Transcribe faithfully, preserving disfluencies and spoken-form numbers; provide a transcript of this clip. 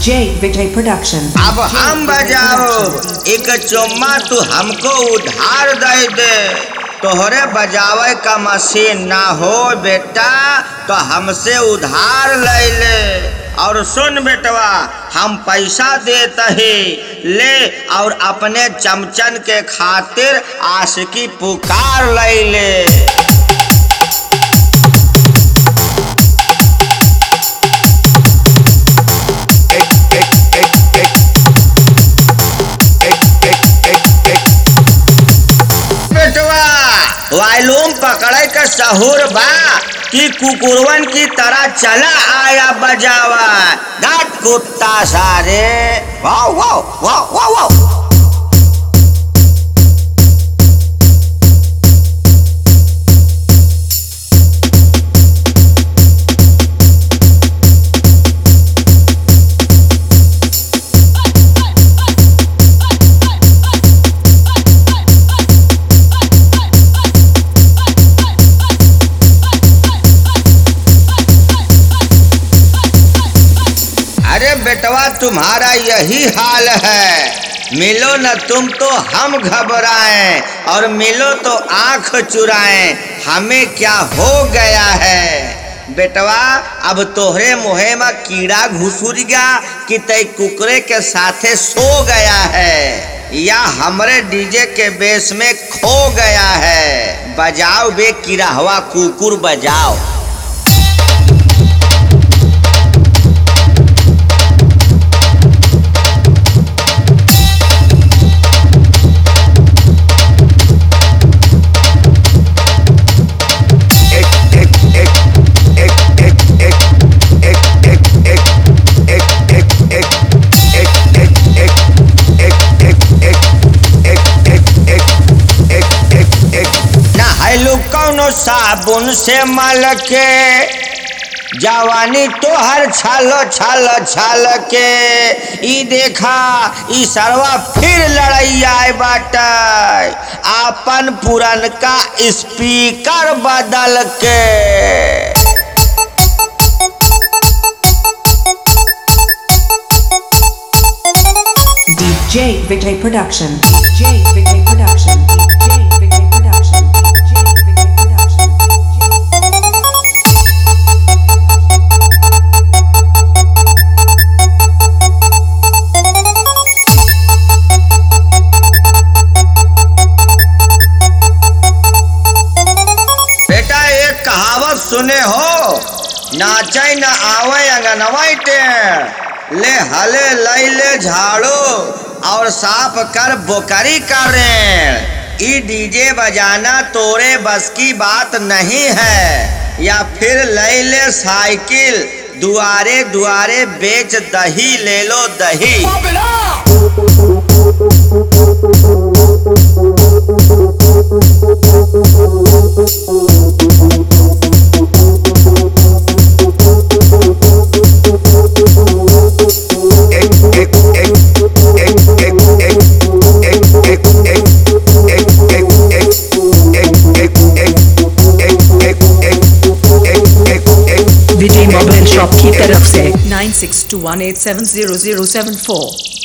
DJ Vijay production. अब हम बजाओ एक चुम्मा तू हमको उधार दे दे। तोहरे बजावे का मशीन ना हो बेटा तो हमसे उधार ले ले। और सुन बेटवा हम पैसा देते ही ले और अपने चमचन के खातिर आशिकी पुकार ले ले। वायलूम पकड़े का सहूर बा कि कुकुरवन की तरह चला आया बजावा। डाट कुत्ता सारे वाह वाह वाह वाह वाह। बेटवा तुम्हारा यही हाल है, मिलो न तुम तो हम घबराएं और मिलो तो आंख चुराएं, हमें क्या हो गया है। बेटवा अब तोहरे मुहे में कीड़ा घुसुर गया कि तय कुकरे के साथे सो गया है या हमरे डीजे के बेस में खो गया है। बजाओ बे किराहवा कुकुर बजाओ। कौनो साबुन से मल के जवानी तो हर छालो छालो छाल के ई देखा ई सरवा फिर लड़ैया बाटा आपन पुरन का स्पीकर बदल के। DJ Vijay production. DJ Vijay production. DJ Vijay production. सुने हो नाचे न आवे अंगनवाई टेढ़ ले हले लई ले झाड़ो और साफ कर बोकरी करे। ई डीजे बजाना तोरे बस की बात नहीं है या फिर लई ले साइकिल दुआरे दुआरे बेच दही ले लो दही। विजय मोबाइल शॉप की तरफ से nine six two one eight seven zero zero seven फोर।